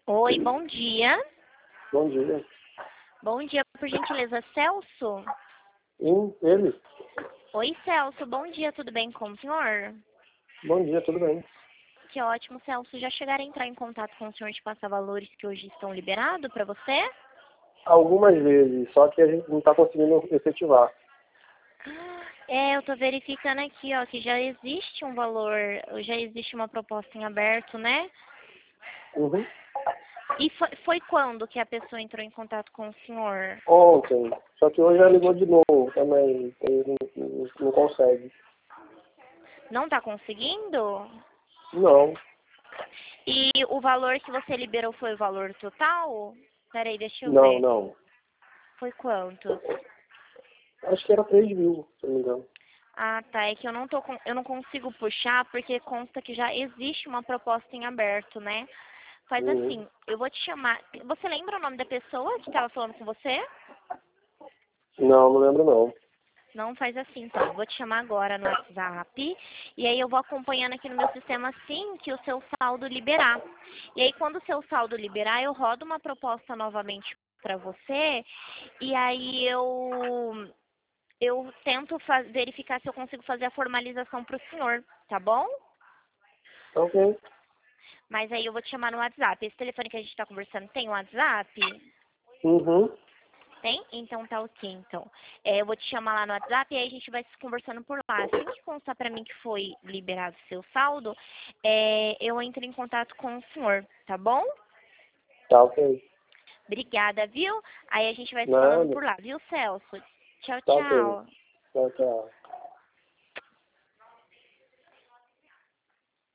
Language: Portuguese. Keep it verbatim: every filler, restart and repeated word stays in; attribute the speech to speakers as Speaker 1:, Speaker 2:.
Speaker 1: Oi, bom dia.
Speaker 2: Bom dia.
Speaker 1: Bom dia, por gentileza, Celso?
Speaker 2: Sim, ele?
Speaker 1: Oi, Celso, bom dia, tudo bem com o senhor?
Speaker 2: Bom dia, tudo bem?
Speaker 1: Que ótimo, Celso. Já chegaram a entrar em contato com o senhor de passar valores que hoje estão liberados para você?
Speaker 2: Algumas vezes, só que a gente não está conseguindo efetivar.
Speaker 1: É, eu tô verificando aqui, ó, que já existe um valor, já existe uma proposta em aberto, né?
Speaker 2: Uhum.
Speaker 1: E foi, foi quando que a pessoa entrou em contato com o senhor?
Speaker 2: Ontem, só que hoje já ligou de novo também, ele não, não, não consegue.
Speaker 1: Não tá conseguindo?
Speaker 2: Não,
Speaker 1: E o valor que você liberou foi o valor total? Peraí, deixa eu
Speaker 2: não,
Speaker 1: ver.
Speaker 2: não.
Speaker 1: Foi quanto?
Speaker 2: Acho que era três mil, se não me engano.
Speaker 1: Ah, tá. É que eu não tô com, eu não consigo puxar porque consta que já existe uma proposta em aberto, né? Faz
Speaker 2: Uhum.
Speaker 1: assim, eu vou te chamar. Você lembra o nome da pessoa que estava falando com você?
Speaker 2: Não, não lembro não.
Speaker 1: Não, faz assim, então. Eu vou te chamar agora no WhatsApp e aí eu vou acompanhando aqui no meu sistema assim que o seu saldo liberar. E aí quando o seu saldo liberar, eu rodo uma proposta novamente para você e aí eu eu tento fa- verificar se eu consigo fazer a formalização para o senhor, tá bom?
Speaker 2: Tá ok.
Speaker 1: Mas aí eu vou te chamar no WhatsApp. Esse telefone que a gente está conversando tem o WhatsApp?
Speaker 2: Uhum.
Speaker 1: Tem? Então tá ok, então. É, eu vou te chamar lá no WhatsApp e aí a gente vai se conversando por lá. Assim que constar pra mim que foi liberado o seu saldo, é, eu entro em contato com o senhor, tá bom?
Speaker 2: Tá ok.
Speaker 1: Obrigada, viu? Aí a gente vai se falando
Speaker 2: Nada.
Speaker 1: por lá, viu, Celso? Tchau,
Speaker 2: Tá ok.
Speaker 1: tchau.
Speaker 2: Tchau, tchau.